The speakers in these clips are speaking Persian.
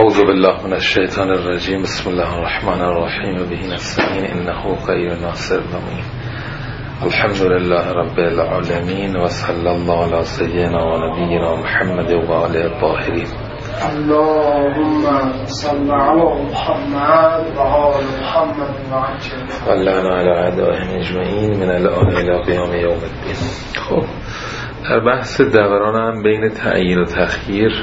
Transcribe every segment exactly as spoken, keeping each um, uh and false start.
اعوذ بالله من الشیطان الرجیم. بسم الله الرحمن الرحیم و به نستعین انه خیر ناصر ضمین. الحمد لله رب العالمین و صلی الله علی سیدنا و نبینا محمد و آله الطاهرین. اللهم صل علی محمد و آل محمد و عجل ولنا علی اعدائهم اجمعین من الان الی قیام یوم الدین. خب در بحث دورانم بین تعیین و تخییر،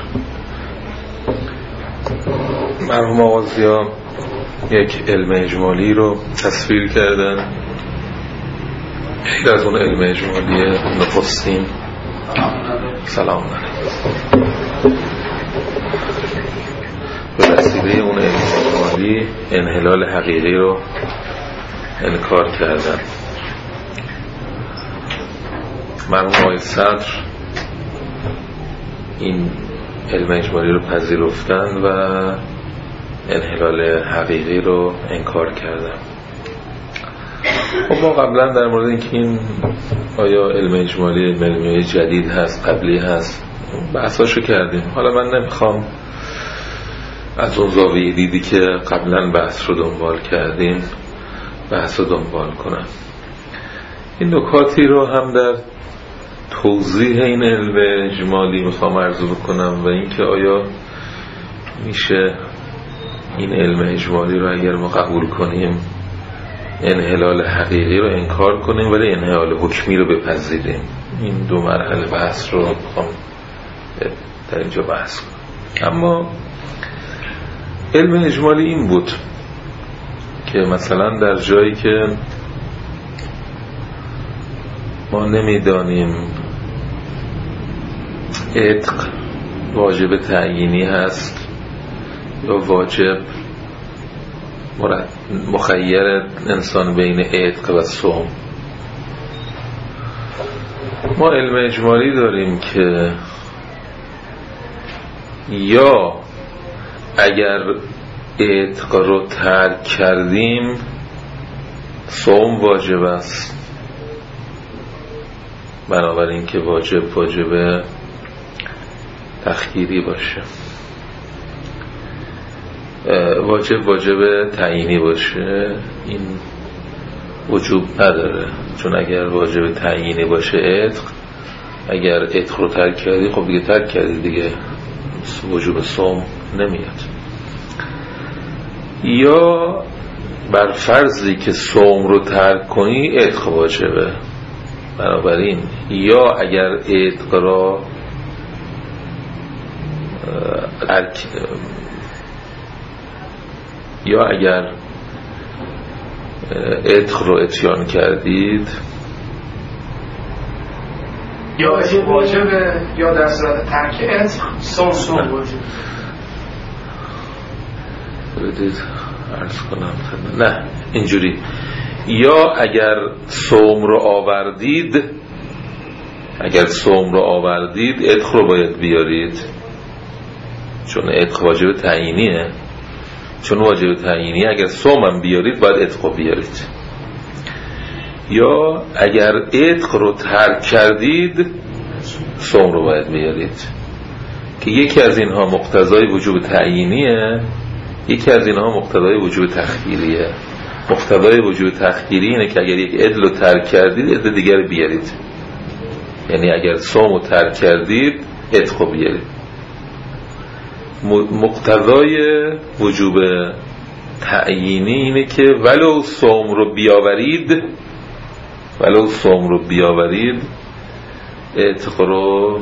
مرحوم آغازیان یک علم اجمالی رو تصویر کردن. غیر از اون علم اجمالی نخستین، سلام علیکم، به وسیله اون علم اجمالی انحلال حقیقی رو انکار کردن. مرحوم آقای صدر این علم اجمالی رو پذیرفتن و انحلال حقیقی رو انکار کردن. خب ما قبلا در مورد اینکه این آیا علم اجمالی علمی جدید هست قبلی هست بحثاشو کردیم. حالا من نمیخوام از اون زاویه دیدی که قبلا بحث رو دنبال کردیم بحث رو دنبال کنم. این نکاتی رو هم در توضیح این علم اجمالی میخوام عرض بکنم و اینکه آیا میشه این علم اجمالی رو اگر ما قبول کنیم انحلال حقیقی رو انکار کنیم ولی انحلال حکمی رو بپذیریم. این دو مرحله بحث رو میخوام در اینجا بحث کنم. اما علم اجمالی این بود که مثلا در جایی که ما نمیدانیم عتق واجب تعیینی هست یا واجب مخیر انسان بین عتق و صوم، ما علم اجمالی داریم که یا اگر عتق رو ترک کردیم صوم واجب است، بنابراین که واجب واجب تخییری باشه، واجب واجب تعیینی باشه. این وجوب نداره، چون اگر واجب تعیینی باشه عتق، اگر عتق رو ترک کردی خب دیگه ترک کردی دیگه، وجوب صوم نمیاد. یا بر فرضی که صوم رو ترک کنی عتق واجبه، بنابراین یا اگر عتق را یا اگر عتق رو اتیان کردید یا واجبه یا در صورت ترک عتق صوم صوم واجب. بدید عرض کنم نه اینجوری، یا اگر صوم رو آوردید اگر صوم رو آوردید عتق رو باید بیارید، چون عتق واجب تعیینیه، چون واجب تعیینی اگر صوم هم بیارید باید عتق رو بیارید. یا اگر عتق رو ترک کردید صوم رو باید بیارید، که یکی از اینها مقتضای وجوب تعیینیه، یکی از اینها مقتضای وجوب تخییریه. مقتضای وجوب تخییری اینه که اگر یک عدل رو ترک کردید عدل دیگر رو بیارید، یعنی اگر صوم رو ترک کردید عتق رو بیارید. مقتضای وجوب تعیینی اینه که ولو صوم رو بیاورید ولو صوم رو بیاورید عتق رو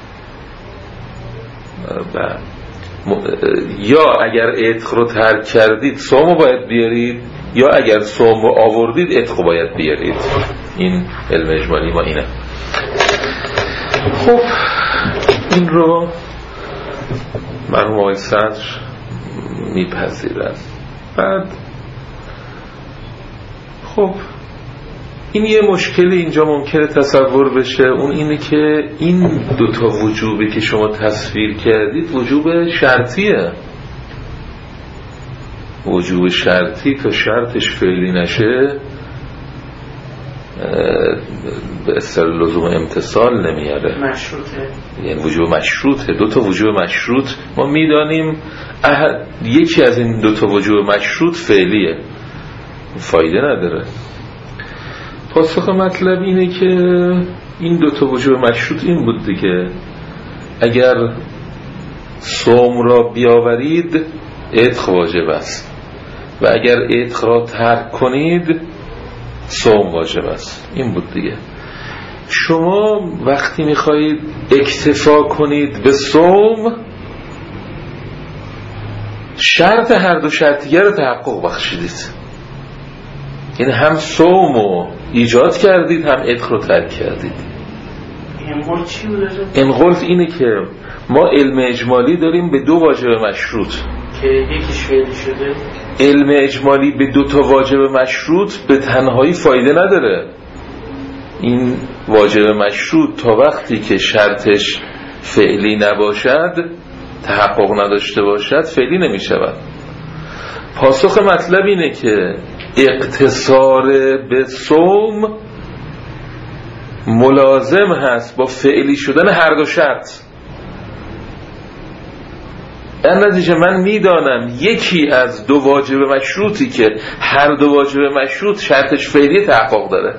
ب... یا اگر عتق رو ترک کردید صوم رو باید بیارید، یا اگر صوم رو آوردید عتق رو باید بیارید. این علم اجمالی ما اینه. خب این رو مرحوم آقای صدر میپذیرن. بعد خب این یه مشکلی اینجا ممکنه تصور بشه، اون اینه که این دوتا وجوبی که شما تصویر کردید وجوب شرطیه. وجوب شرطی تا شرطش فعلی نشه به اصطلاح لزوم امتصال نمیاره، مشروطه، یعنی وجوب مشروطه. دو تا وجوب مشروط ما میدانیم یکی از این دو تا وجوب مشروط فعلیه، فایده نداره. پاسخ مطلب اینه که این دو تا وجوب مشروط این بود دیگه، اگر صوم را بیاورید عتق واجب است و اگر عتق را ترک کنید صوم واجب است. این بود دیگه. شما وقتی میخواهید اکتفا کنید به صوم شرط هر دو شرطیه رو تحقق بخشیدید، یعنی هم صوم رو ایجاد کردید هم عتق رو ترک کردید. انقلت چی بود؟ انقلت اینه که ما علم اجمالی داریم به دو واجب مشروط که یکیش فعلی شده. علم اجمالی به دو تا واجب مشروط به تنهایی فایده نداره. این واجب مشروط تا وقتی که شرطش فعلی نباشد، تحقق نداشته باشد، فعلی نمی شود. پاسخ مطلب اینه که اقتصار به صوم ملازم هست با فعلی شدن هر دو شرط. در نتیجه من میدانم یکی از دو واجب مشروطی که هر دو واجب مشروط شرطش فعلی تحقق داره،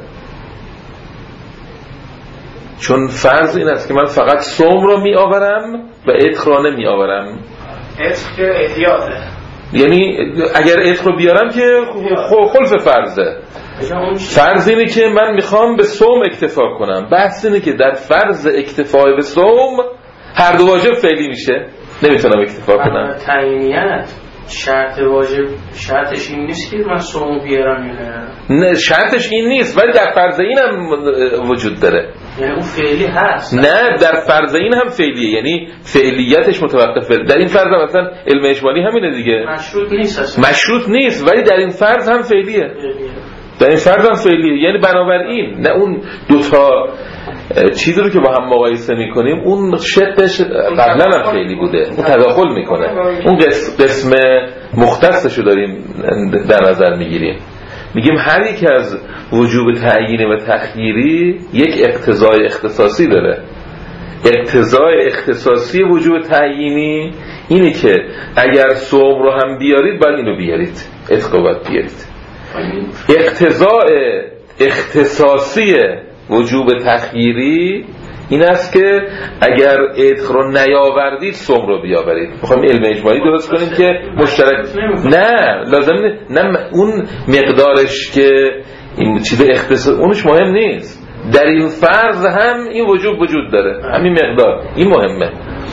چون فرض این است که من فقط صوم رو می آورم و عتق را نمی آورم. عتق که احتیاطه، یعنی اگر عتق رو بیارم که خلف فرضه. فرض اینه که من میخوام به صوم اکتفا کنم. بحث اینه که در فرض اکتفای به صوم هر دو واجب فعلی میشه، نمیتونم اکتفا کنم. تعیینیت شرط واجب شرطش این نیست که من صوم بیارم، نه شرطش این نیست، ولی در فرض این هم وجود داره. یعنی اون فعلی هست. نه در فرض این هم فعلیه، یعنی فعلیتش متوقفه. در این فرض مثلا علم اجمالی همینه دیگه، مشروط نیست اصلا. مشروط نیست ولی در این فرض هم فعلیه. در این فرض هم فعلیه. یعنی بنابراین نه اون دوتا چیزی رو که با هم مقایسه میکنیم اون شقش قبلا هم فعلی بوده، اون تداخل میکنه، اون قسم مختصش رو داریم در نظر میگیریم. میگیم هر یک از وجوب تعیینی و تخییری یک اقتضای اختصاصی داره. اقتضای اختصاصی وجوب تعیینی اینه که اگر صوم رو هم بیارید باید اینو بیارید، عتق رو باید بیارید. اقتضای اختصاصی وجوب تخییری این است که اگر عتق رو نیاوردید صوم رو بیاورید. میخوایم علم اجمالی درست کنیم که مشترک نه لازم نه, نه اون مقدارش که این چیز اختصاص اونش مهم نیست، در این فرض هم این وجوب وجود داره، همین مقدار این مهمه.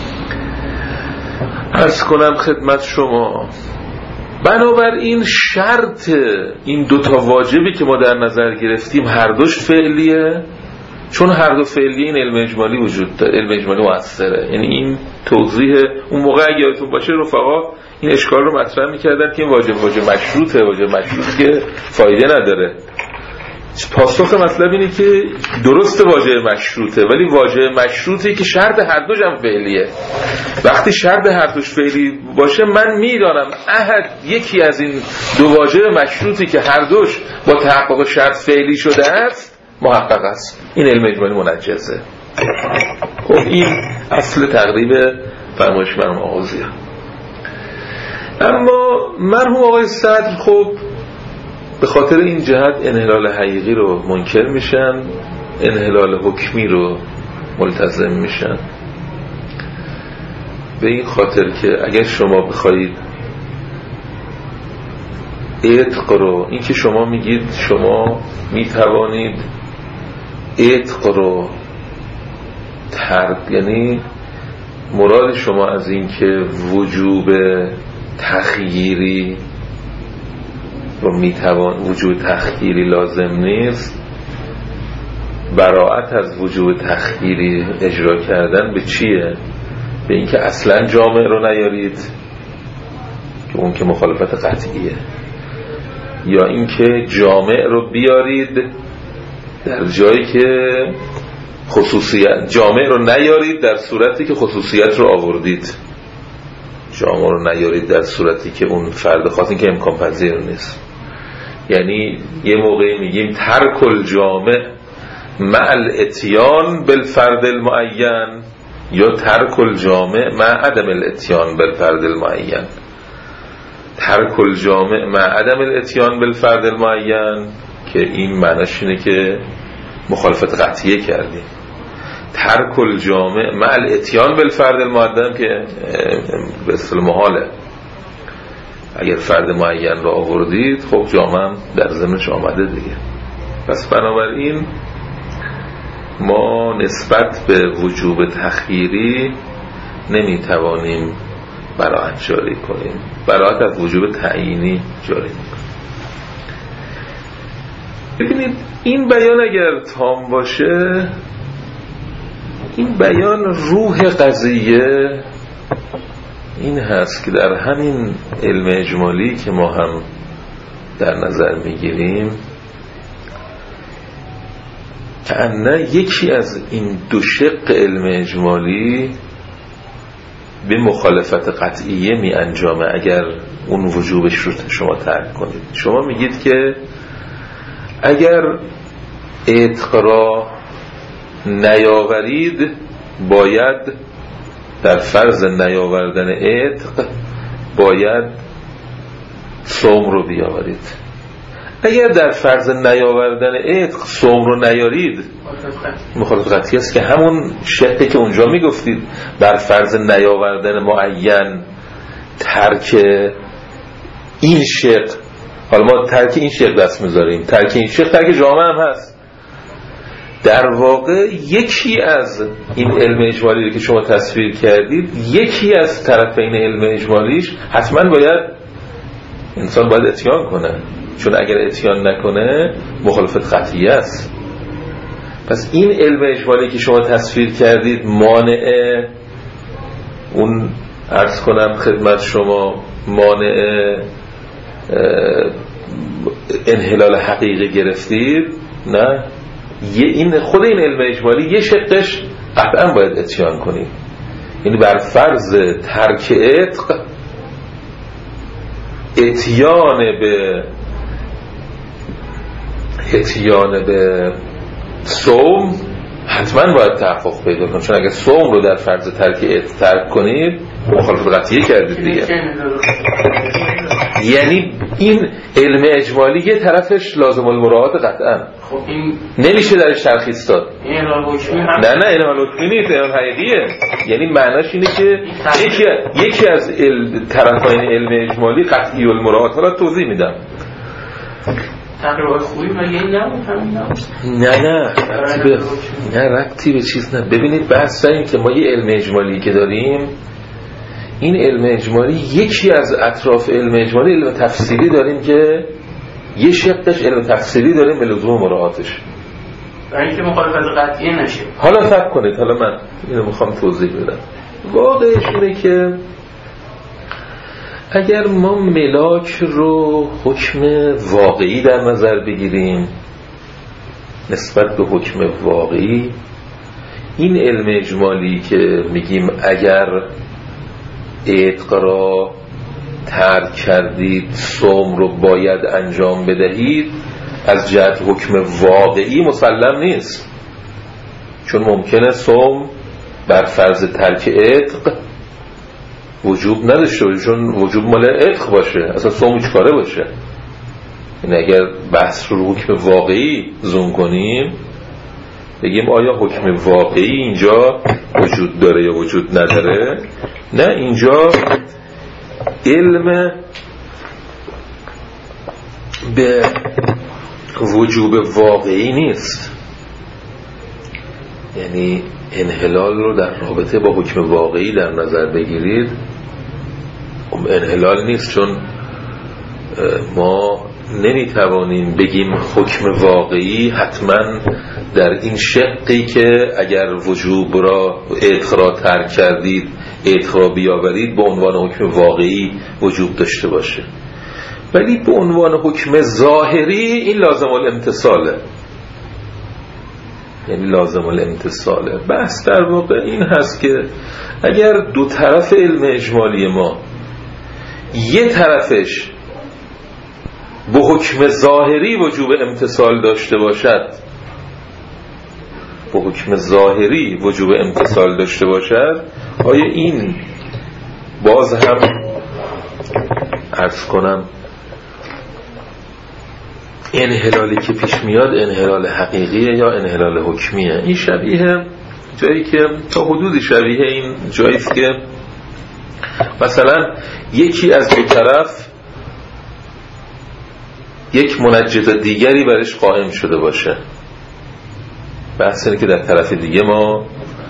عرض کنم خدمت شما بنابراین شرط این دوتا واجبی که ما در نظر گرفتیم هر دوش فعلیه، چون هر دو فعلیه این علم اجمالی وجود داره، علم اجمالی مؤثره. یعنی این توضیح اون موقع اگه یادتون باشه رفقا این اشکال رو مطرح می‌کردن که این واجب واجب مشروطه، واجب مشروط که فایده نداره. پاسخ مطلب اینه که درست واجب مشروطه ولی واجب مشروطی که شرط هر دوش هم فعلیه. وقتی شرط هر دوش فعلی باشه من میدانم احد یکی از این دو واجب مشروطی که هر دوش با تحقق شرط فعلی شده است محقق است. این علم اجمالی منجزه. خب این اصل تقریب فرمایش مرحوم آغازیه. اما مرحوم آقای صدر خب به خاطر این جهت انحلال حقیقی رو منکر میشن، انحلال حکمی رو ملتزم میشن. به این خاطر که اگر شما بخواید عتق رو، این که شما میگید شما میتوانید عتق رو ترک، یعنی مراد شما از این که وجوب تخییری رو میتوان وجوب تخییری لازم نیست، براءت از وجوب تخییری اجرا کردن به چیه؟ به اینکه اصلا جامع رو نیارید که اون که مخالفت قطعیه، یا اینکه جامع رو بیارید در جایی که خصوصیت، جامع رو نیارید در صورتی که خصوصیت رو آوردید، جامع رو نیارید در صورتی که اون فرد خاص این که امکان پذیر نیست. یعنی یه موقعی میگیم ترک الجامع مع الاتیان بالفرد المعین، یا ترک الجامع مع عدم الاتیان بالفرد المعین. ترک الجامع مع عدم الاتیان بالفرد المعین که این معناش اینه که مخالفت قطعیه کردیم. ترک الجامع مع الاتیان بالفرد المعین که به اصطلاح محاله. اگر فرد معین را آوردید خب جامع در ضمنش آمده دیگه. پس بنابراین ما نسبت به وجوب تخییری نمیتوانیم براعت جاری کنیم، براعت از وجوب تعیینی جاری کنیم. ببینید این بیان اگر تام باشه، این بیان روح قضیه این هست که در همین علم اجمالی که ما هم در نظر میگیریم که انه یکی از این دو شق علم اجمالی به مخالفت قطعیه می انجامه اگر اون وجوبش رو شما ترک کنید. شما میگید که اگر عتق را نیاورید باید در فرض نیاوردن عتق باید صوم رو بیاورید. اگر در فرض نیاوردن عتق صوم رو نیارید مخالفت قطعی است که همون شقی که اونجا میگفتید بر فرض نیاوردن معین ترک این شق، حالا ما ترک این شق دست میذاریم، ترک این شق ترک جامعه هم هست. در واقع یکی از این علم اجمالی که شما تصویر کردید، یکی از طرفین علم اجمالیش حتما باید انسان باید اتیان کنه، چون اگر اتیان نکنه مخالفت قطعی است. پس این علم اجمالی که شما تصویر کردید مانع اون عرض کنم خدمت شما مانع انحلال حقیقی گرفتید، نه، یه این خود این علم اجمالی یه شقش قطعا باید اتیان کنید. یعنی بر فرض ترک عتق اتیان به اتیان به صوم حتما باید تحقق پیدا کنید، چون اگر صوم رو در فرض ترک عتق ترک کنید مخالفت قطعی کردید دیگه. یعنی این علم اجمالی یه طرفش لازم المراعات قطعا خب این نمیشه درش ترخیص داد. این انحلال حکمی هم نه نه انحلال حکمی نیست، انحلال حقیقیه. یعنی معناش اینه که یکی یکی از ال... طرفین علم اجمالی قطعی المراعات. حالا توضیح میدم. تقریبا خوبی مگه این نبود همین نبود؟ نه نه ربطی به نه ربطی به چیز نه. ببینید بحث این که ما یه علم اجمالی که داریم، این علم اجمالی یکی از اطراف علم اجمالی علم تفسیری داریم که یه شقش علم تفسیری داریم به لزوم مراعاتش، برای اینکه مخالفت قطعی نشه. حالا فکر کنید، حالا من اینو میخوام توضیح بدم. واقعش اینه که اگر ما ملاک رو حکم واقعی در نظر بگیریم نسبت به حکم واقعی، این علم اجمالی که میگیم اگر عتق را ترک کردید صوم رو باید انجام بدهید، از جهت حکم واقعی مسلم نیست، چون ممکنه صوم بر فرض ترک عتق وجوب نداشته باشه، چون وجوب مال عتق باشه، اصلا صوم چیکاره باشه. این اگر بحث رو حکم واقعی زوم کنیم بگیم آیا حکم واقعی اینجا وجود داره یا وجود نداره، نه، اینجا علم به وجوب واقعی نیست. یعنی انحلال رو در رابطه با حکم واقعی در نظر بگیرید انحلال نیست، چون ما نمیتوانیم بگیم حکم واقعی حتما در این شقی که اگر وجوب را عتق را ترک کردید عتق را بیاورید به عنوان حکم واقعی وجوب داشته باشه، ولی به عنوان حکم ظاهری این لازم الامتثاله. یعنی لازم الامتثاله. بحث در واقع این هست که اگر دو طرف علم اجمالی ما یه طرفش به حکم ظاهری وجوب امتثال داشته باشد، به حکم ظاهری وجوب امتثال داشته باشد، آیا این باز هم عرض کنم انحلالی که پیش میاد انحلال حقیقیه یا انحلال حکمیه؟ این شبیه جایی که تا حدودی شبیه این جاییست که مثلا یکی از دو طرف یک منجز دیگری برش قائم شده باشه، بحث اینه که در طرف دیگه ما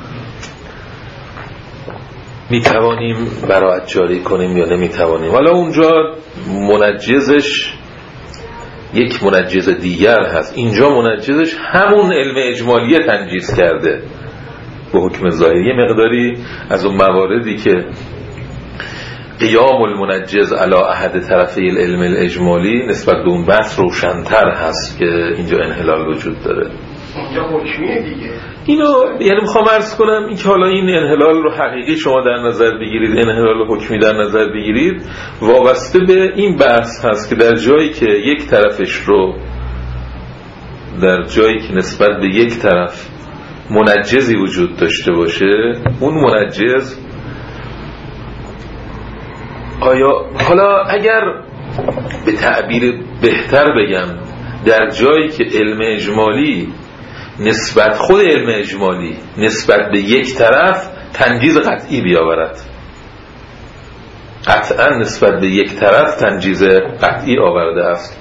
میتوانیم براءت جاری کنیم یا نمیتوانیم. حالا اونجا منجزش یک منجز دیگر هست، اینجا منجزش همون علم اجمالیه تنجیز کرده به حکم ظاهری. مقداری از اون مواردی که قیام المنجز علی احد طرفی العلم الاجمالی نسبت به اون بحث روشن‌تر هست که اینجا انحلال وجود داره. اینجا حکمیه دیگه. اینو یعنی میخوام عرض کنم این که حالا این انحلال رو حقیقی شما در نظر بگیرید، انحلال حکمی در نظر بگیرید، وابسته به این بحث هست که در جایی که یک طرفش رو در جایی که نسبت به یک طرف منجزی وجود داشته باشه، اون منجز آیا حالا اگر به تعبیر بهتر بگم در جایی که علم اجمالی نسبت خود علم اجمالی نسبت به یک طرف تنجیز قطعی بیاورد، قطعا نسبت به یک طرف تنجیز قطعی آورده است،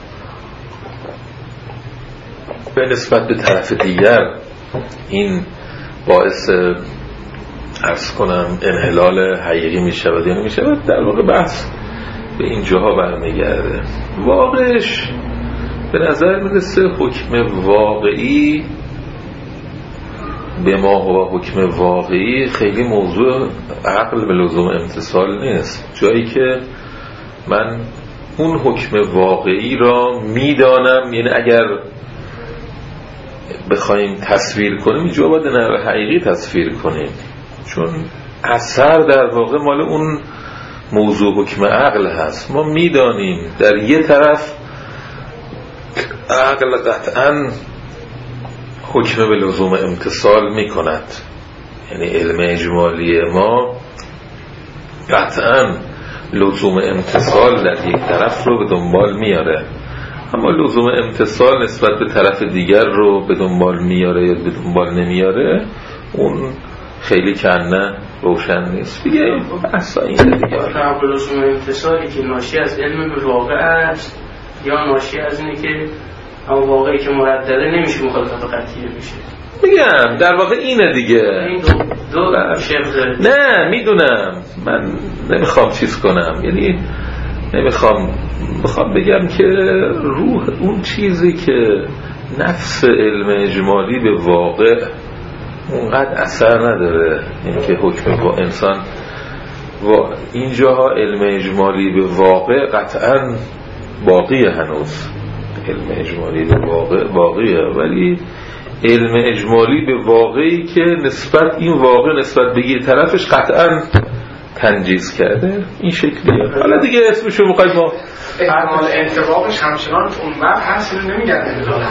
به نسبت به طرف دیگر این باعث عرض کنم انحلال حقیقی می شود یا نمی شود، در واقع بحث به این جاها برمیگرده. واقعش به نظر میرسه حکم واقعی به ما و حکم واقعی خیلی موضوع عقل به لزوم امتثال نیست. جایی که من اون حکم واقعی را میدانم، یعنی اگر بخوایم تصویر کنیم اینجا باید نحو حقیقی تصویر کنیم، چون اثر در واقع مال اون موضوع حکم عقل هست. ما میدانیم در یه طرف عقل قطعا حکم به لزوم امتثال می کند، یعنی علم اجمالی ما قطعا لزوم امتثال در یک طرف رو به دنبال میاره، اما لزوم امتثال نسبت به طرف دیگر رو به دنبال میاره یا به دنبال نمیاره اون خیلی کنه روشن نیست دیگه. بحثا اینه دیگه. لزوم امتثالی که ناشی از علم به واقع است یا ناشی از اینه که اما واقعی که مردده نمیشه مخالفت قطعی بشه؟ میگم در واقع اینه دیگه. این دو, دو شبه. نه میدونم، من نمیخوام چیز کنم، یعنی نمیخوام بخوام بگم که روح اون چیزی که نفس علم اجمالی به واقع اونقدر اثر نداره، این که حکم با انسان و اینجاها علم اجمالی به واقع قطعا باقیه، هنوز علم اجمالی به واقع باقیه، ولی علم اجمالی به واقعی که نسبت این واقع نسبت به یه طرفش قطعا تنجیز کرده این شکلیه. حالا دیگه اسمشو میخواید ما احتمال انطباقش همچنان اون وقت هست، اینو نمیگن انحلال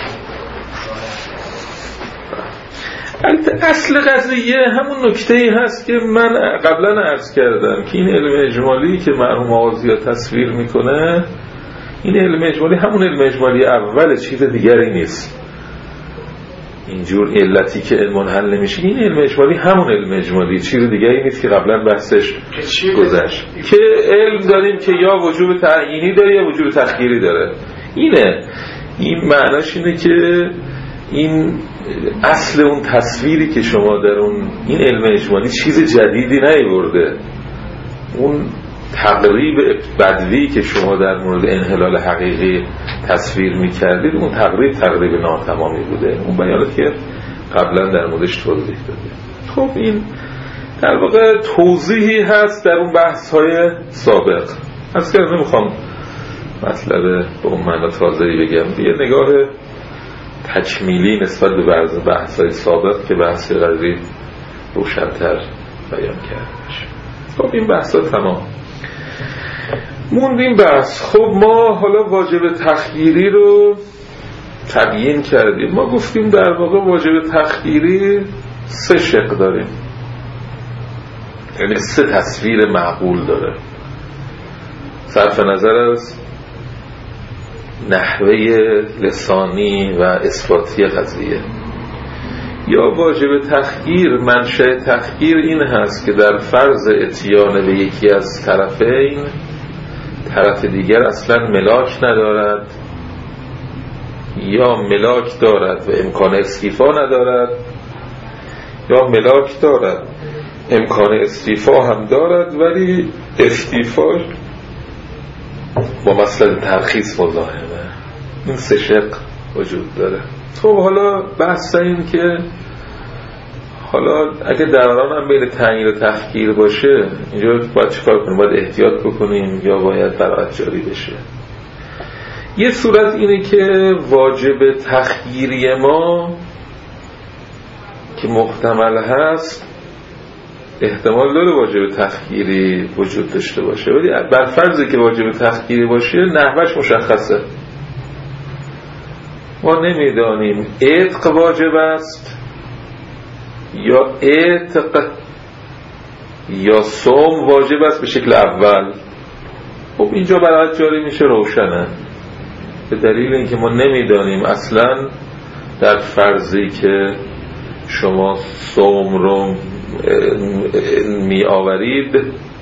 اصل قضیه همون نکته‌ای هست که من قبلا عرض کردم که این علم اجمالی که مرحوم آغازی تصویر میکنه، این علم اجمالی همون علم اجمالی اول، چیز دیگری نیست. اینجور علتی که علم حل نمیشه، این علم اجمالی همون علم اجمالی، چیز دیگری نیست که قبلا بحثش گذشت، که علم داریم که یا وجوب تعیینی داره یا وجوب تخییری داره. اینه این معناش اینه که این اصل اون تصویری که شما در اون این علم اجمالی چیز جدیدی نیورده. اون تقریب بدوی که شما در مورد انحلال حقیقی تصویر میکردید، اون تقریب تقریب ناتمامی بوده، اون بیانات که قبلا در موردش توضیح داده. خب این در واقع توضیحی هست در اون بحث های سابق. از که نمیخوام مطلب به اون معنی تازه‌ای بگم، یه نگاه تکمیلی نسبت به بحث های سابق که بحث قضیه روشن‌تر بیان کرده باشه. خب این بحث ها تمام. موندیم بس. خب ما حالا واجب تخییری رو تبیین کردیم. ما گفتیم در واقع واجب تخییری سه شق داریم، یعنی سه تصویر معقول داره صرف نظر از نحوه لسانی و اثباتی قضیه. یا واجب تخییر، منشأ تخییر این هست که در فرض اتیان به یکی از طرفین طرف دیگر اصلا ملاک ندارد یا ملاک دارد و امکان استیفا ندارد، یا ملاک دارد امکان استیفا هم دارد ولی استیفا با مسئله ترخیص مزاحمه. این سه شق وجود داره. خب حالا بحث این که حالا اگه دراران هم بین تعیین و تفکیر باشه اینجا باید چیکار کنیم؟ باید احتیاط بکنیم یا باید براعت جاری بشه؟ یه صورت اینه که واجب تخییری ما که محتمل هست احتمال داره واجب تخییری وجود داشته باشه، ولی بر فرضی که واجب تخییری باشه نحوش مشخصه. ما نمیدانیم عتق واجب است یا عتق یا صوم واجب است به شکل اول. خب اینجا براعت جاری میشه، روشنه، به دلیل اینکه ما نمیدانیم اصلا در فرضی که شما صوم رو می آورید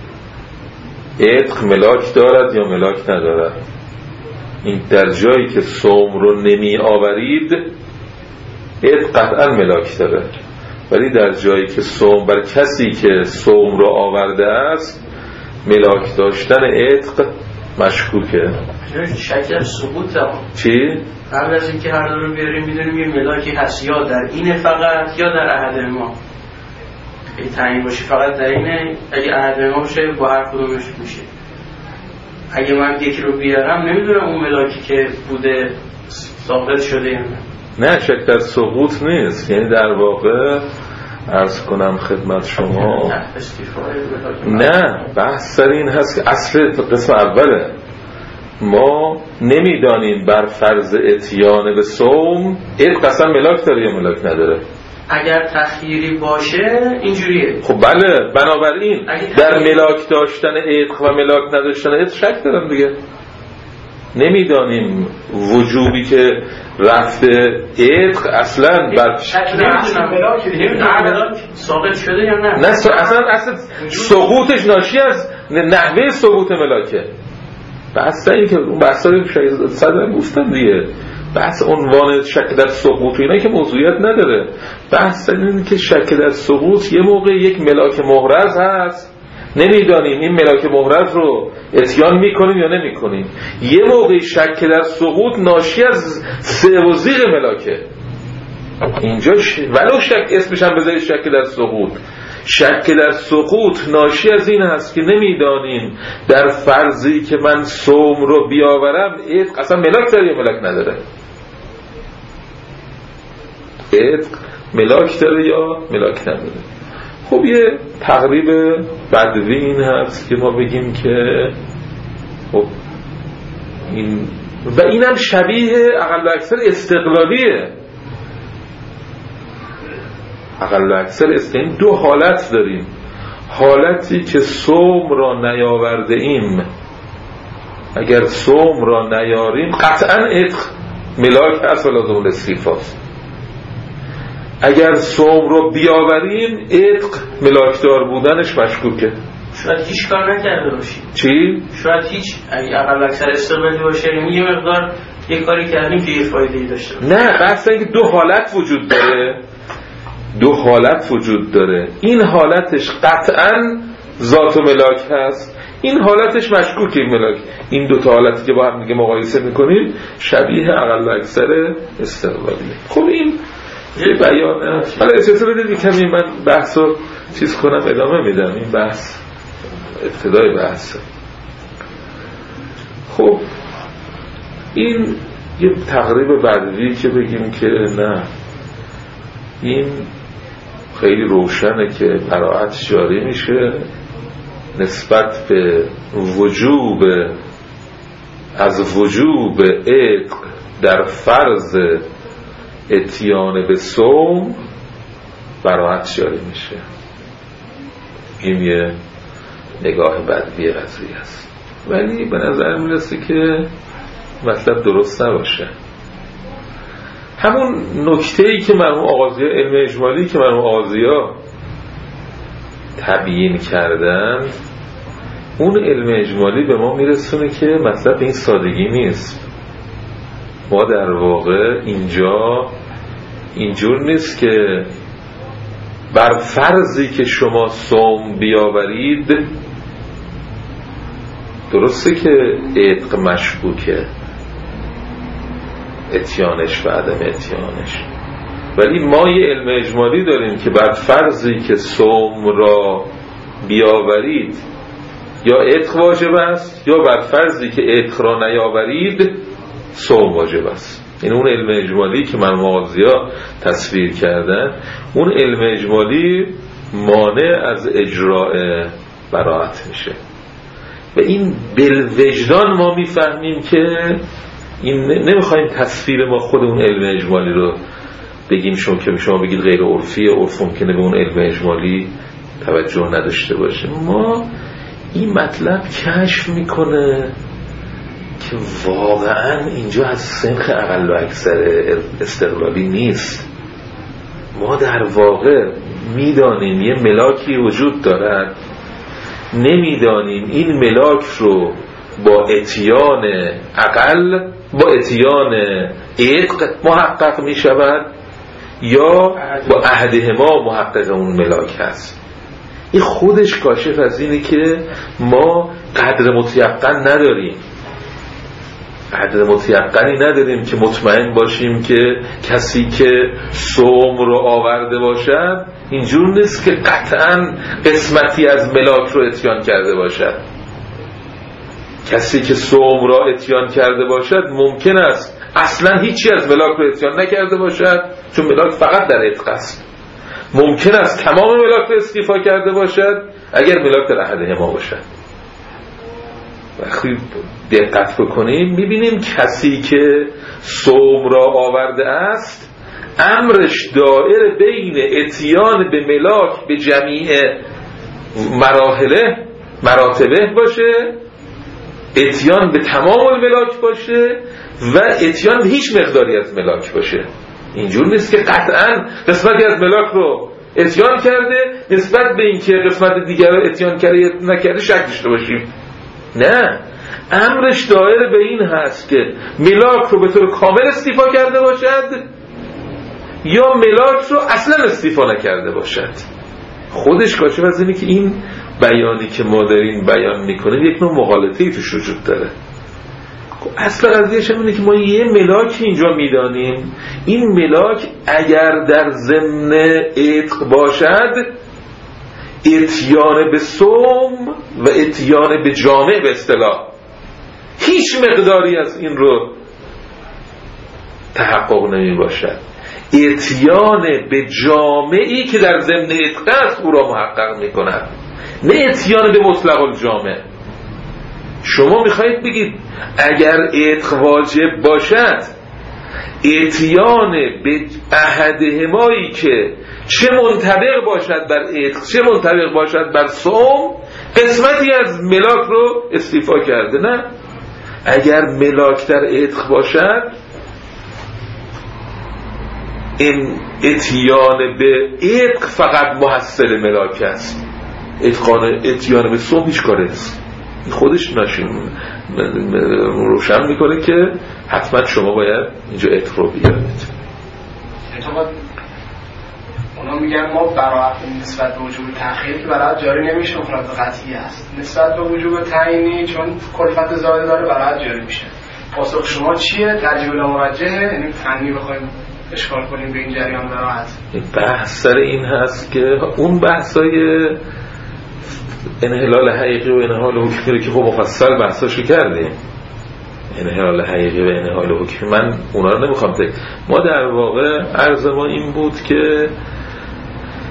عتق ملاک دارد یا ملاک ندارد. این در جایی که صوم رو نمی آورید عتق قطعا ملاک داره، ولی در جایی که صوم بر کسی که صوم رو آورده است ملاک داشتن عتق مشکوکه. شکل ثبوت هم چی؟ قبل از اینکه هر دو رو بیاریم میدونیم یه ملاکی هست یا در این فقط یا در احد ما. اگه تعیین باشه فقط در اینه، اگه احد ما باشه با هر کدومش میشه. اگه من یکی رو بیارم نمیدونم اون ملاکی که بوده ثابت شده یا نه. نه شک در سقوط نیست، یعنی در واقع عرض کنم خدمت شما نه بحث سر این هست که اصل قسم اوله ما نمیدانیم بر فرض اتیان به صوم عتق قسم ملاک داره یا ملاک نداره. اگر تخییری باشه اینجوریه. خب بله، بنابراین در ملاک داشتن عتق و ملاک نداشتن عتق شک دارم دیگه. نمیدانیم وجوبی که رفته عتق اصلا بر ملاک ثابت شده یا نه. نه اصلا اصلا سقوطش ناشی از نحوه ثبوت ملاکه. بحث این که اون بحثا رو صدر گفتم دیگه، بحث عنوان شک در سقوط اینا که موضوعیت نداره. بحث این که شک در سقوط یه موقع یک ملاک محرز هست نمیدانیم این ملاک محرز رو اتیان میکنیم یا نمیکنیم، یه موقع شک در سقوط ناشی از سوزیق ملاکه. اینجا ش... ولو شک اسمش هم بذارید شک در سقوط، شک در سقوط ناشی از این هست که نمیدانیم در فرضی که من صوم رو بیاورم عتق اصلا ملاک داره یا ملاک نداره. عتق ملاک داره یا ملاک نداره. خب یه تقریب بدوی این هست که ما بگیم که خب این و اینم شبیه اقل و اکثر استقلالیه. اقل و اکثر استقلالی دو حالت داریم. حالتی که صوم را نیاورده ایم، اگر صوم را نیاریم قطعا عتق ملاک هست و لازم الاستیفاست. اگر صوم رو بیاوریم عتق ملاکدار بودنش مشکوکه. شاید هیچ کار نکرده باشیم. چی؟ شاید هیچ، اگه اقل اکثر استقلالی باشه یعنی یه مقدار یه کاری کردیم که یه فایده‌ای داشته باشه. نه بحث اینه که دو حالت وجود داره. دو حالت وجود داره. این حالتش قطعاً ذات و ملاک هست، این حالتش مشکوکه ملاک. این دو تا حالتی که با هم دیگه مقایسه میکنیم شبیه اقل اکثر استقلالیه. خب این یه بیانه. حالا اجازه بدید کمی من بحث رو چیز کنم ادامه میدم. این بحث ابتدای بحث. خب این یه تقریب بدوی که بگیم که نه این خیلی روشنه که براعت جاری میشه نسبت به وجوب از وجوب عتق در فرض اتیان به صوم براحت جاری میشه. این یه نگاه بدوی قضیه است، ولی به نظر میرسه که مطلب درست نباشه. همون نکته‌ای که مرحوم آغازی ها، علم اجمالی که مرحوم آغازی ها تبیین کردن، اون علم اجمالی به ما میرسونه که مطلب این سادگی نیست. ما در واقع اینجا اینجور نیست که بر فرضی که شما صوم بیاورید، درسته که عتق مشکوکه، اتیانش و عدم اتیانش، ولی ما یه علم اجمالی داریم که بر فرضی که صوم را بیاورید یا عتق واجب است، یا بر فرضی که عتق را نیاورید صوم واجب است. این اون علم اجمالی که من مغازی‌ها تصویر کردن، اون علم اجمالی مانع از اجراء براءت میشه. و این بالوجدان ما میفهمیم که این نمیخوایم تصویر ما خود اون علم اجمالی رو بگیم، شما که شما بگید غیر عرفیه، عرف ممکنه به اون علم اجمالی توجه نداشته باشه. ما این مطلب کشف میکنه که واقعا اینجا از سنخ اقل و اکثر استقلالی نیست. ما در واقع میدانیم یه ملاکی وجود دارد، نمیدانیم این ملاک رو با اتیان اقل، با اتیان عتق محقق میشود یا با عهدهما محقق اون ملاک هست. این خودش کاشف از اینه که ما قدر متیقن نداریم، قدر متیقنی نداریم که مطمئن باشیم که کسی که صوم رو آورده باشد اینجور نیست که قطعا قسمتی از ملاک رو اتیان کرده باشد. کسی که صوم را اتیان کرده باشد ممکن است اصلا هیچی از ملاک رو اتیان نکرده باشد، چون ملاک فقط در عتق است. ممکن است تمام ملاک رو استیفا کرده باشد اگر ملاک در عهدهما باشد. وقتی دقت بکنیم میبینیم کسی که صوم را آورده است امرش دائر بین اتیان به ملاک به جمیع مراحله مراتبه باشه، اتیان به تمام الملاک باشه و اتیان به هیچ مقداری از ملاک باشه. اینجور نیست که قطعا قسمتی از ملاک رو اتیان کرده نسبت به این که قسمت دیگر رو اتیان کرده نکرده شک داشته باشیم. نه، امرش دائر به این هست که ملاک رو به طور کامل استیفا کرده باشد یا ملاک رو اصلا استیفا نکرده باشد. خودش کاشف از اینه که این بیانی که ما داریم بیان میکنه یک نوع مغالطه‌ای توش وجود داره. اصل قضیهش اینه که ما یه ملاک اینجا میدانیم، این ملاک اگر در ضمن عتق باشد اتیان به صوم و اتیان به جامع به اصطلاح هیچ مقداری از این رو تحقق نمی باشد. اتیان به جامعی که در ضمن عتق است او را محقق می کند، نه اتیان به مطلق الجامع. شما میخواید بگید اگر عتق واجب باشد اتیان به عهدهمایی که چه منطبق باشد بر عتق چه منطبق باشد بر صوم قسمتی از ملاک رو استیفا کرده. نه، اگر ملاک در عتق باشد این اتیان به عتق فقط محصل ملاک است، اتیان به صوم هیچ کاره است. خودش ناشین روشن میکنه که حتما شما باید اینجا عتق رو بیارید. اونا میگن ما براءت نسبت به وجوب تأخیر که براءت جاری نمیشه، مخالفت قطعی است. نسبت به وجوب تعیینی چون کلفت زائد داره براءت جاری میشه. پاسخ شما چیه؟ ترجیح المرجحه، یعنی فنی بخوایم اشکال کنیم به این جریان براءت. بحث سر این هست که اون بحثای انحلال حقیقی و انحلال حکمی رو که خب مفصل بحثاشو کردیم، انحلال حقیقی و انحلال حکمی، من اونا رو نمیخوام تک. ما در واقع عرض ما این بود که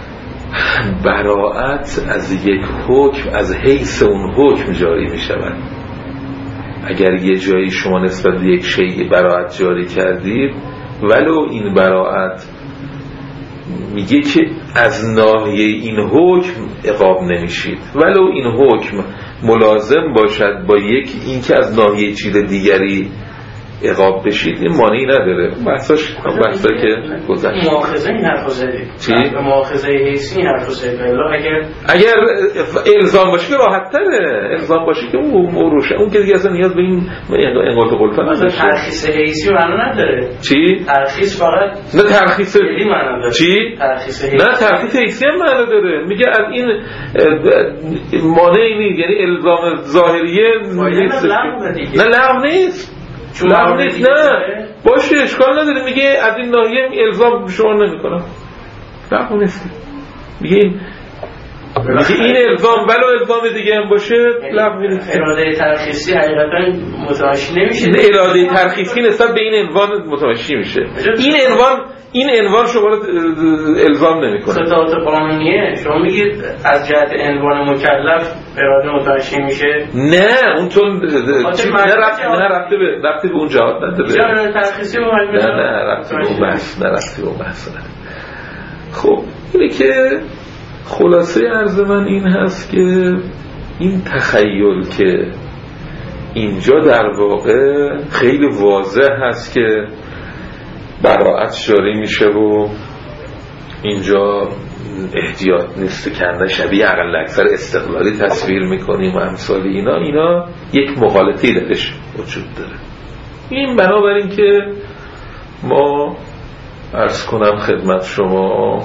براءت از یک حکم از حیث اون حکم جاری می شود. اگر یه جایی شما نسبت به یک شیء براءت جاری کردید، ولو این براءت میگه که از ناحیه این حکم عقاب نمیشید، ولو این حکم ملازم باشد با یک این که از ناحیه چیز دیگری عقاب بشید، این مانعی نداره. بحثاش بحثا که گذشت. مؤاخذه این حرفو زدید. چی؟ مؤاخذه حیثی این حرفو زدید. اگر اگر الزام باشه که راحت تره، الزام باشه که اون روشه، اون که دیگه اصلا نیاز به این انقاط قلفه نداره. ترخیص حیثی معنا نداره. چی؟ ترخیص فقط نه ترخیص این معنا داره. چی؟ ترخیص حیثی. نه ترخیص حیثی هم معنا داره. میگه از این مانعی نیست، یعنی الزام ظاهریه نیست. نه لغو نیست. لغو نیست. نه باشه اشکال نداره. میگه از این ناحیه الزام شما نمیکنم، لغو نیست. میگه این میگه این الزام ولو الزام دیگه هم باشه لغو نیست. اراده ترخیصی حقیقتا متوجه نمیشه. نه اراده ترخیصی نسبت به این عنوان متوجه میشه. این عنوان این عنوان شما رو الزام نمیکنه. ستات قانونیه شما میگید از جهت عنوان مکلف اراده متوجه میشه. نه اون تو نه رفته نه رفته به رفته به اون جهات نداره. جهت ترخیصی نه نه رفته به اون بحث، نه رفته به اون بحث. خب اینه که خلاصه عرض من این هست که این تخیل که اینجا در واقع خیلی واضح هست که براءت جاری میشه و اینجا احتیاط نیست کنده شبیه اقل اکثر استقلالی تصویر میکنیم و امثال اینا اینا یک مغالطه‌ای درش وجود داره. این بنابراین که ما عرض کنم خدمت شما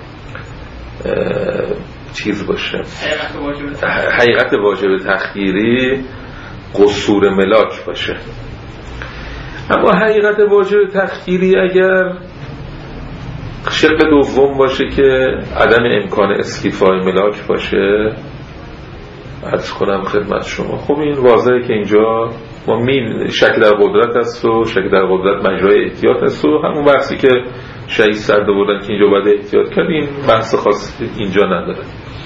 چیز باشه حقیقت واجب تخییری قصور ملاک باشه. اما حقیقت واجب تخییری اگر شق دوم باشه که عدم امکان استیفای ملاک باشه، عرض کنم خدمت شما خب این واضحه که اینجا ما می شک در قدرت است و شک در قدرت مجرای احتیاط است و همون بحثی که شهید سرده بودن که اینجا باید احتیاط کرد، این بحث خاص اینجا نداره.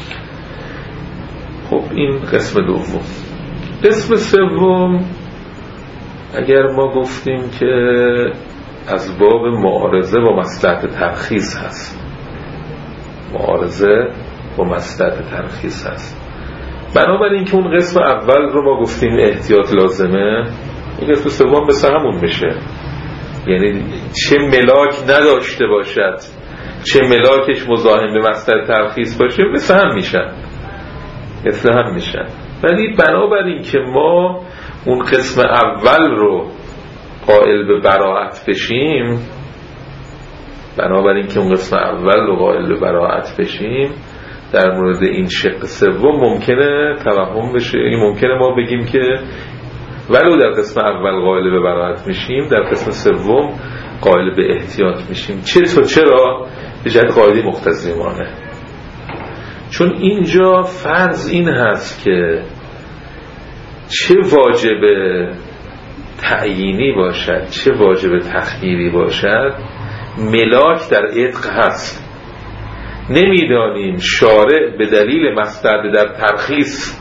خب این قسم دوم. قسم سوم اگر ما گفتیم که از باب معارضه با مصلحت ترخیص هست، معارضه با مصلحت ترخیص هست، بنابراین که اون قسم اول رو ما گفتیم احتیاط لازمه، این قسم سوم به همون میشه. یعنی چه ملاک نداشته باشد، چه ملاکش مزاحم به مصلحت ترخیص باشه، مثل هم میشن مثل هم میشن ولی بنابراین که ما اون قسم اول رو قائل به براءت بشیم، بنابراین که اون قسم اول رو قائل به براءت بشیم، در مورد این شق سوم ممکنه توهم بشه. این ممکنه ما بگیم که ولو در قسم اول قائل به براءت میشیم، در قسم سوم قائل به احتیاط میشیم. چرا؟ چرا؟ به جهت قاعده مقتضیانه. چون اینجا فرض این هست که چه واجب تعیینی باشد چه واجب تخییری باشد، ملاک در عتق هست. نمیدانیم شارع به دلیل مصلحت در ترخیص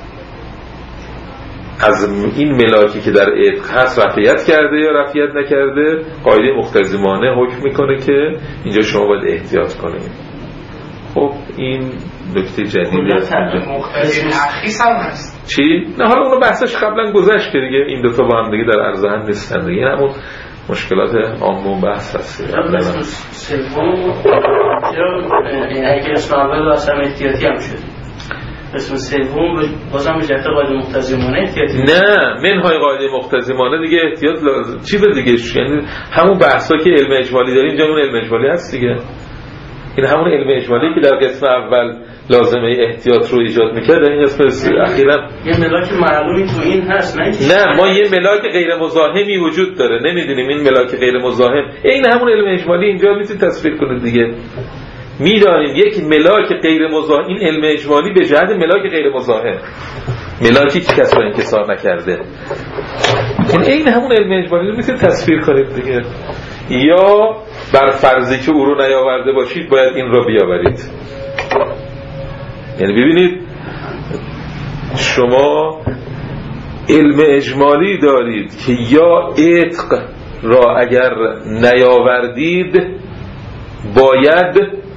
از این ملاکی که در عتق هست رفعیت کرده یا رفعیت نکرده. قاعده مقتضیانه حکم میکنه که اینجا شما باید احتیاط کنید. خب این نکته جدیدی است. مقتضی ترخیص هم هست. چی؟ نه حالا اونو بحثش قبلا گذشت که دیگه این دو تا با هم دیگه در عرض هم نیستن دیگه، همون مشکلات عامون بحث هست. سوم اگه اسم اول اصلا احتیاطی هم شد، اسم سوم بازم به جهت قاعده مقتضیانه احتیاطی. نه منهای قاعده مقتضیانه دیگه احتیاط لازم. چیز دیگه یعنی همون بحثا که علم اجمالی داریم اینجا اون علم اجمالی هست دیگه. این همون علم اجمالی که در قسم اول لازمه احتیاط رو ایجاد میکرد، این قسم اخیرا یه ملاک معلومی تو این هست. نه نه ما یه ملاک غیر مزاحمی وجود داره، نمیدونیم این ملاک غیر مزاحم. این همون علم اجمالی اینجا میتونید تصویر کنید دیگه. میدانیم یک ملاک غیر مزاحم، این علم اجمالی به جهت ملاک غیر مزاحم، ملاکی که کسی رو انکسار نکرده، این همون علم اجمالی رو میتونید تصویر کنید دیگه. یا بر فرضی که او رو نیاورده باشید باید این را بیاورید. یعنی ببینید شما علم اجمالی دارید که یا عتق را اگر نیاوردید باید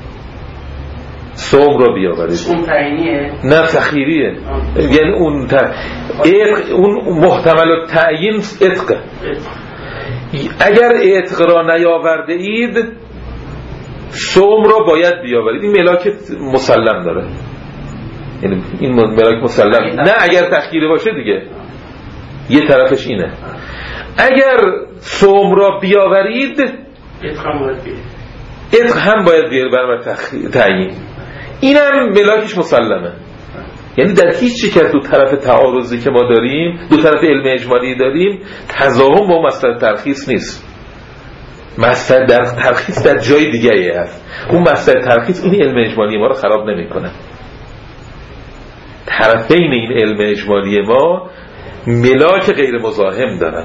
صوم را بیاورید. اون تعیینیه؟ نه تخییریه. یعنی اون ت... اون محتمل التعیین عتق. اگر عتق را نیاورده اید صوم را باید بیاورید. این ملاک مسلم داره، یعنی این ملاک مسلم. نه اگر تخییری باشه دیگه یه طرفش اینه. اگر صوم را بیاورید عتق هم باید بیاورید برای تعیین. اینم ملاکش مسلمه. یعنی در هیچ چی که دو طرف تعارضی که ما داریم، دو طرف علم اجمالی داریم، تضاهم با مسئله ترخیص نیست. مسئله در ترخیص در جای دیگه ای هست. اون مسئله ترخیص این علم اجمالی ما رو خراب نمیکنه. طرفین این علم اجمالی ما ملاک غیر مزاحم دارن.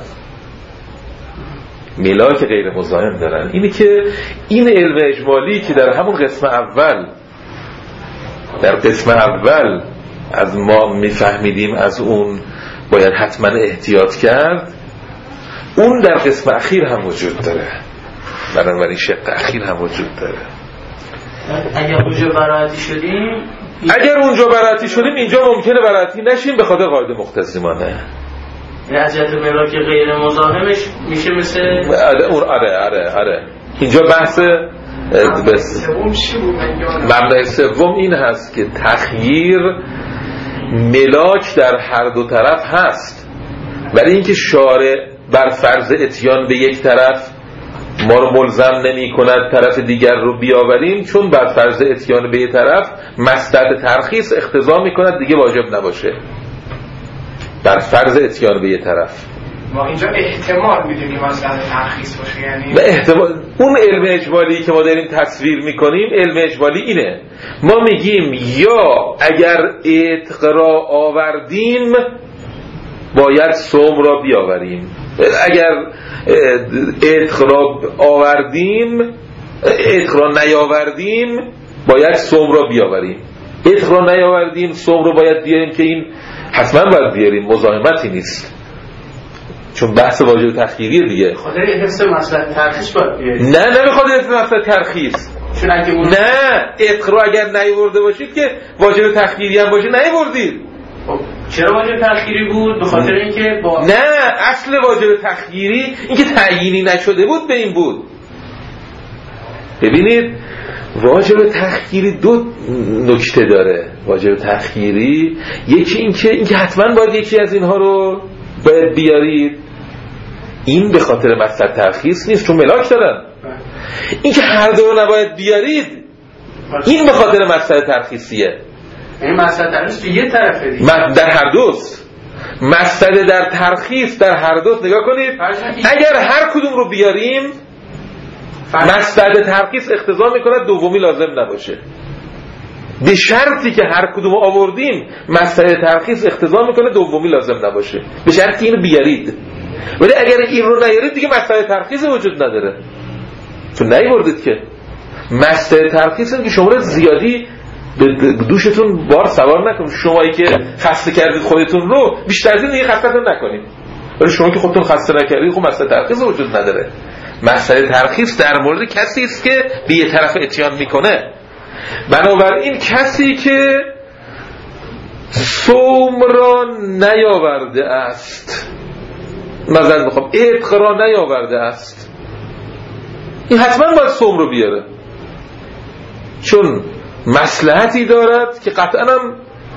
ملاک غیر مزاحم دارن. اینی که این علم اجمالی که در همون قسم اول در قسم اول از ما میفهمیدیم از اون باید حتما احتیاط کرد، اون در قسم اخیر هم وجود داره. بنابراین شق اخیر هم وجود داره. اگر اونجا براعتی شدیم اگر اونجا براعتی شدیم اینجا ممکنه براعتی نشیم به خاطر قاعده مختصمانه. از جهت ملاک غیر مزاحمش میشه مثل اون. آره آره آره اینجا بحث بس مبنای سوم این هست که تخییر ملاک در هر دو طرف هست، ولی اینکه شارع بر فرض اتیان به یک طرف ما رو ملزم نمی کند طرف دیگر رو بیاوریم، چون بر فرض اتیان به یک طرف مصدر ترخیص اقتضا می کند دیگه واجب نباشه بر فرض اتیان به یک طرف. ما اینجا احتمال میدیم که مصدر ترخیص باشه، یعنی به احتمال. اون علم اجمالی که ما داریم تصویر میکنیم علم اجمالی اینه، ما میگیم یا اگر عتق را آوردیم باید صوم را بیاوریم، اگر عتق را آوردیم عتق را نیاوردیم باید صوم را بیاوریم. عتق را نیاوردیم صوم را باید بیاریم که این حتما باید بیاریم، مزاحمتی نیست، چون بحث واجب تخییریه دیگه. خاطر حفظ مسئله ترخیص باید بیاریم. نه نه به خاطر حفظ مسئله ترخیص، چون اگه اون نه عتق را اگر نیاورده باشید که واجب تخییری هم باشه نیاوردید. چرا واجب تخییری بود؟ به خاطر اینکه با نه اصل واجب تخییری اینکه تعیینی نشده بود به این بود. ببینید واجب تخییری دو نکته داره. واجب تخییری یکی اینکه اینکه حتما باید یکی از اینها رو باید بیارید، این به خاطر مصدر ترخیص نیست چون ملاک دارن. اینکه هر دو رو نباید بیارید این به خاطر مصدر ترخیصیه. این مصدر ترخیص یه طرفه دیگه، در هر دوست. مصدر در ترخیص در هر دوست. نگاه کنید اگر هر کدوم رو بیاریم مصدر ترخیص اقتضا میکنه دومی لازم نباشه، به شرطی که هر کدوم آوردیم مصدر ترخیص اقتضا میکنه دومی لازم نباشه، به شرطی اینو بیارید. ولی اگر این رو نیارید دیگه مصدر ترخیص وجود نداره، چون نیاوردید که. مصدر ترخیص اینه که شما رو زیادی به دوشتون بار سوار نکنید. شمایی که خسته کردید خودتون رو بیشتر از این دیگه خسته‌تون نکنید، ولی شما که خودتون خسته نکردید خب مصدر ترخیص وجود نداره. مصدر ترخیص در مورد کسی است که به یه طرف اتیان میکنه. بنابراین کسی که صوم را نیاورده است، مثلا میخوام عتق را نیاورده است، این حتما باید صوم رو بیاره، چون مصلحتی دارد که قطعا هم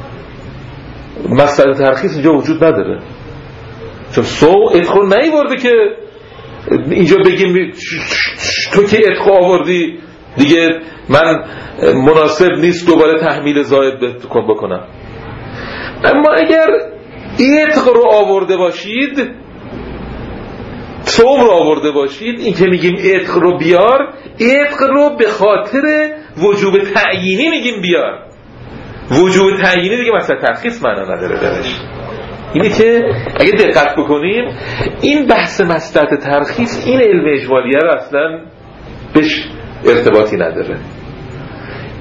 مصدر ترخیص اینجا وجود نداره، چون صوم عتق رو نیاورده که اینجا بگیم تو که عتق آوردی دیگه من مناسب نیست دوباره تحمیل زائد بکنم. اما اگر عتق رو آورده باشید، صوم رو آورده باشید، این که میگیم عتق رو بیار، عتق رو به خاطر وجوب تعیینی میگیم بیار. وجوب تعیینی دیگه مثلا ترخیص معنا نداره درش. اینی که اگه دقت بکنیم این بحث مصدر ترخیص این علم اجمالیه رو اصلا بهش ارتباطی نداره.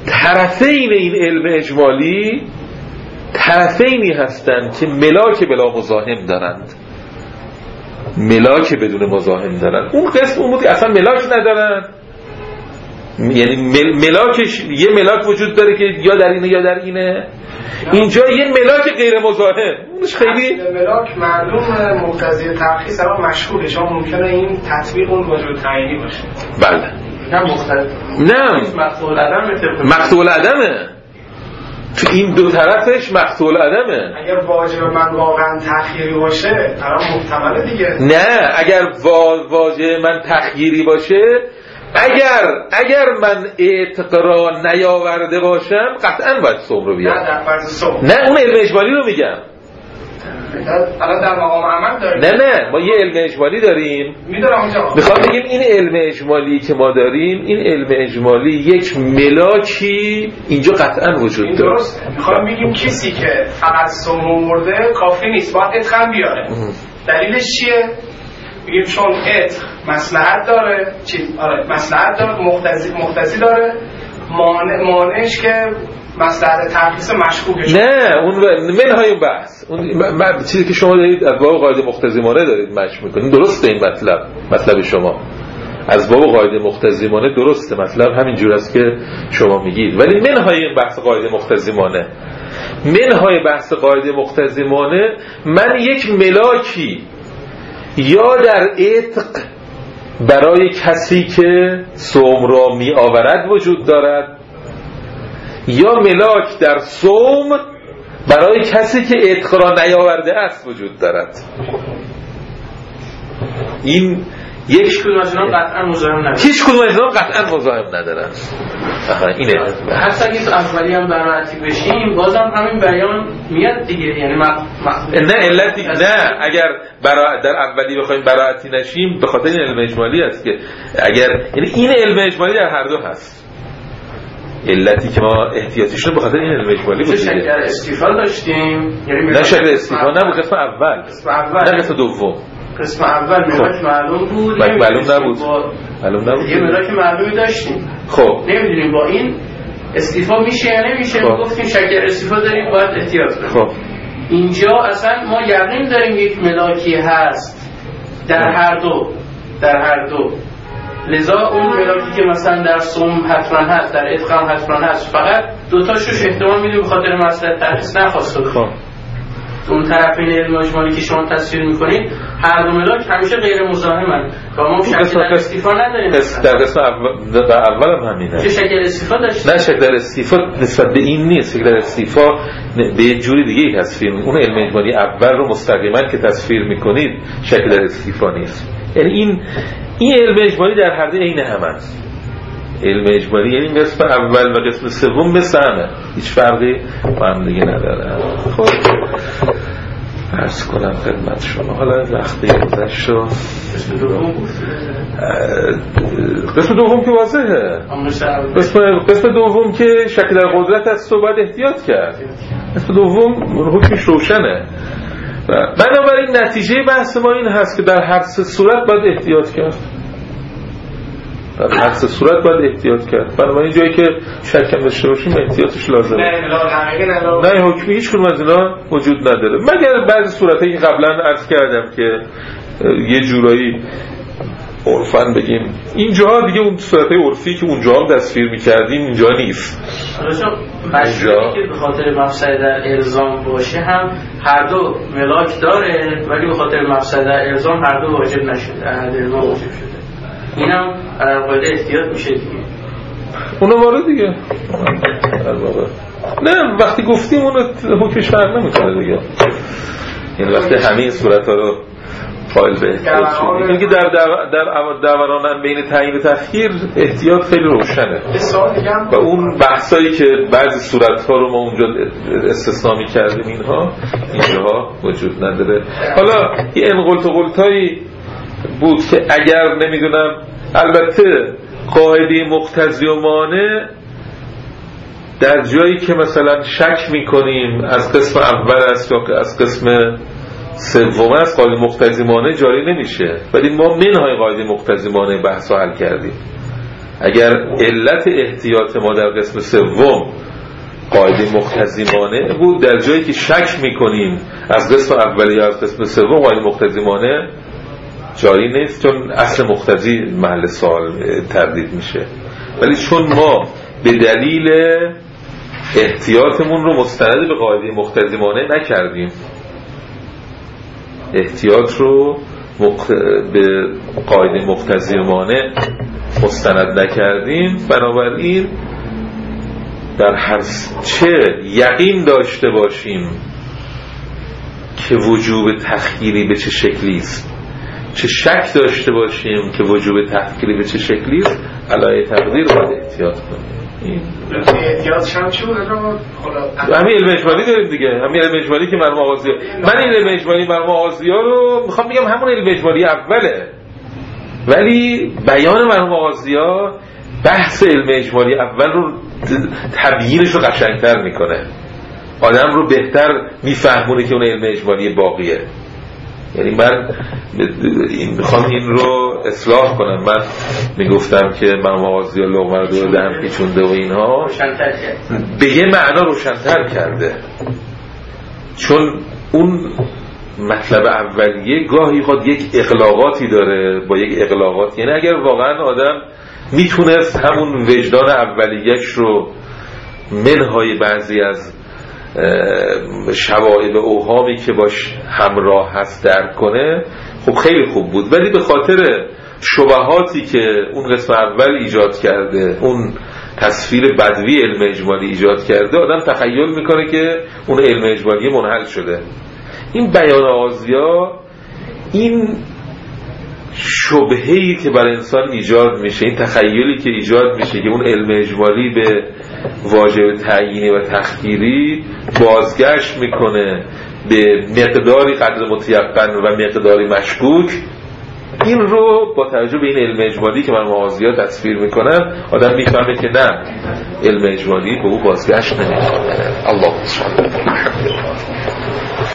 طرفین این علم اجمالی طرفینی هستند که ملاک بلا مزاحم دارند، ملاک بدون مزاحم دارند. اون قسم اون بود اصلا ملاک ندارن، یعنی مل... ملاکش یه ملاک وجود داره که یا در اینه یا در اینه. اینجا یه ملاک غیر مزاحم، اونش خیلی ملاک معلوم مقتضی ترخیص اما مشکوکه، چون ممکنه این تطبیق اون وجود تعیینی باشه. بله نه مختلف، نه مقتول عدم، مقتول عدمه تو این دو طرفش مقتول عدمه. اگر واجب من واقعا تخییری باشه طرف محتمله دیگه. نه اگر وا... واجب من تخییری باشه، اگر اگر من اعتق را نیاورده باشم قطعا باید صوم رو بیارم. نه در فرض صوم، نه اون علم اجمالی رو میگم. الان در مقام عمل داریم. نه نه ما یه علم اجمالی داریم. میدونم اونجا. میخوام بگیم این علم اجمالی که ما داریم، این علم اجمالی یک ملاکی اینجا قطعا وجود داره. درست. میخوام بگیم کسی که فقط صوم مرده کافی نیست، باید اتقن بیاره. دلیلش چیه؟ میگیم چون اتق مصلحت داره، چی؟ آره مصلحت داره، مقتضی مقتضی داره، مانع مانعش که مصلحت ترخیص مشکوکه. نه اون منهای بحث اون چیزی که شما دارید از باب قاعده مقتضیمانه دارید مشک میکنید، درسته این مطلب، مطلب شما از باب قاعده مقتضیمانه درسته، مطلب همین جور است که شما میگید، ولی منهای این بحث قاعده مقتضیمانه، منهای بحث قاعده مقتضیمانه من یک ملاکی یا در عتق برای کسی که صوم را می آورد وجود دارد، یا ملاک در صوم برای کسی که عتق را نیاورده است وجود دارد. این یک کدوم از اینا قطعا مزاحم نداره، هیچ کدوم از اینا قطعا مزاحم ندارن. آها اینه. حتی اگه اولی هم برعتی بشیم بازم همین بیان میاد دیگه، یعنی ما نه علت دیگه نه، اگر برا در اولی بخوایم براعتی نشیم به خاطر این علم اجمالی است که اگر، یعنی این علم اجمالی در هر دو هست، علتی که ما احتیاطیش رو به خاطر این علم اجمالی بود. شکل استیفا داشتیم، یعنی نه شکل استیفا نه بود، قسم اول، قسم اول نه قسم دوم. قسم اول ملاک معلوم بود، معلوم نبود، معلوم نبود، یه ملاک معلومی داشتیم. خب نمیدونیم با این استیفا میشه یا نمیشه. خب. گفتیم شکل استیفا داریم باید احتیاط کنیم. خب اینجا اصلا ما یقین داریم یک ملاکی هست در هر دو، در هر دو، لذا اون ملاکی که مثلا در صوم حتما هست، در عتق هم حتما هست، فقط دوتاشوش احتمال میدیم به خاطر مسئله ترخیص نخواسته. خب اون طرفین علم اجمالی که شما تصویر میکنید هر دو ملاک همیشه غیر مزاحمن و ما شکل استیفا نداریم. در قسم اول در اول هم همینه. چه شکل استیفا داشت؟ نه شکل استیفا نسبت به این نیست، شکل استیفا به یه جوری دیگه تصویر میکنه. اون علم اجمالی اول رو مستقیما که تصویر میکنید شکل استیفا نیست. یعنی این این علم اجمالی در هر دو عین هم است. علم اجمالی یعنی قسم اول و قسم سوم مثل همه، هیچ فرقی با هم دیگه نداره. خب عرض کنم خدمت شما حالا وقتی گذشت شد قسم دوم قسم دوم که واضحه، قسم قسم دوم که شکل در قدرت است و باید احتیاط کرد. قسم دوم حکمش روشنه. بنابراین نتیجه بحث ما این هست که در هر سه صورت باید احتیاط کرد، در هر سه صورت باید احتیاط کرد. بنابراین جایی که شک داشته باشیم احتیاطش لازمه. نه نه حکمی هیچ کدوم از اینا وجود نداره، مگر بعضی صورتایی که قبلا عرض کردم که یه جورایی عرفاً بگیم اینجا دیگه اون صورتای عرفی که اونجا هم تصویر می‌کردیم اینجا نیست. اینجا که به خاطر مفسده در الزام باشه هم هر دو ملاک داره، ولی به خاطر مفسده در الزام هر دو واجب نشده، احد ما واجب شده. اینم در قاعده احتیاط میشه دیگه. اونو وارد دیگه. نه وقتی گفتیم اونو حکمش فرق نمیکنه دیگه. این وقتی همین صورت‌ها رو فایل به احتیاط شد. این که در در دوران بین تعیین و تخییر احتیاط خیلی روشنه. و اون بحثایی که بعضی صورت‌ها رو ما اونجا استثنا می‌کردیم اینها اینجاها وجود نداره. حالا یه انقلت و قلتایی بود که اگر نمیدونم، البته قاعده مقتضی و مانع در جایی که مثلا شک میکنیم از قسم اول است یا از قسم سوم است قاعده مقتضی مانع جاری نمیشه، ولی ما منهای قاعده مقتضی مانع بحث رو حل کردیم. اگر علت احتیاط ما در قسم سوم قاعده مقتضیمانه بود، در جایی که شک میکنیم از قسم اولی یا از قسم سوم قاعده مقتضیمانه جاری نیست، چون اصل مقتضی محل سوال تردید میشه. ولی چون ما به دلیل احتیاطمون رو مستند به قاعده مقتضیمانه نکردیم، احتیاط رو مق... به قاعده مقتضیمانه مستند نکردیم، بنابراین در هر چه یقین داشته باشیم که وجوب تخییری به چه شکلی است، چه شک داشته باشیم که وجوب تخییری به چه شکلی است، علایه تقدیر باید احتیاط کنیم. این احتیاطش هم چی بود؟ همین علم اجمالی داریم دیگه، همین علم اجمالی که مرحوم آغازی‌ها، من این علم اجمالی مرحوم آغازی‌ها رو میخوام بگم همون علم اجمالی اوله، ولی بیان مرحوم آغازی‌ها بحث علم اجمالی اول رو تبیینش رو قشنگتر میکنه، آدم رو بهتر میفهمونه که اون علم اجمالی باقیه. یعنی من میخوام این رو اصلاح کنم. من میگفتم که مرحوم آغازی‌ها لقمه رو دور دهن پیچونده و اینها به یه معنا روشن‌تر کرده، چون اون مطلب اولیه گاهی خود یک اغلاقاتی داره با یک اغلاقات. یعنی اگر واقعا آدم میتونست همون وجدان اولیه‌اش رو منهای بعضی از شوائب اوهامی که باش همراه هست درک کنه، خب خیلی خوب بود. ولی به خاطر شبهاتی که اون قسم اول ایجاد کرده، اون تصویر بدوی علم اجمالی ایجاد کرده، آدم تخیل میکنه که اون علم اجمالی منحل شده. این بیان آغازی‌ها، این شبهه‌ای که برای انسان ایجاد میشه، این تخیلی که ایجاد میشه که اون علم اجمالی به واجب تعیینی و تخییری بازگشت میکنه به مقداری قدر متیقن و مقداری مشکوک، این رو با توجه به این علم اجمالی که من آغازی‌ها تصویر میکنم آدم میفهمه که نه، علم اجمالی به او بازگشت نمیکنه. الله سبحانه